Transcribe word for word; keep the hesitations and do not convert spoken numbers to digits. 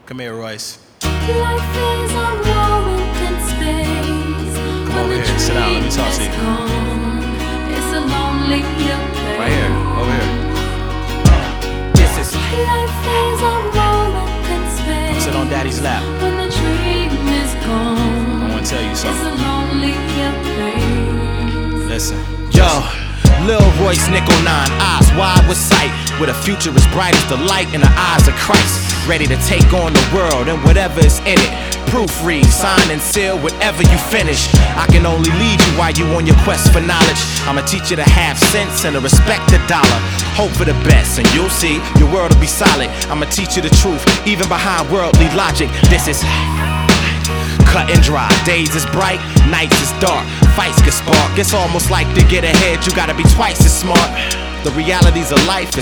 Come here, Royce. Life is a moment in space. Come over here, sit down, let me talk to you. It's a lonely place. Right here, over here. This is Life is a moment in space. Sit on Daddy's lap. When the dream is gone, I wanna tell you it's something. a lonely place. Listen. Yo, Lil Royce, nickel nine, eyes wide with sight, with a future as bright as the light in the eyes of Christ. Ready to take on the world and whatever is in it. Proofread, sign and seal whatever you finish. I can only lead you while you on your quest for knowledge. I'ma teach you to have sense and to respect the dollar. Hope for the best and you'll see your world will be solid. I'ma teach you the truth, even behind worldly logic. This is cut and dry. Days is bright, nights is dark. Fights get spark. It's almost like to get ahead, you gotta be twice as smart. The realities of life is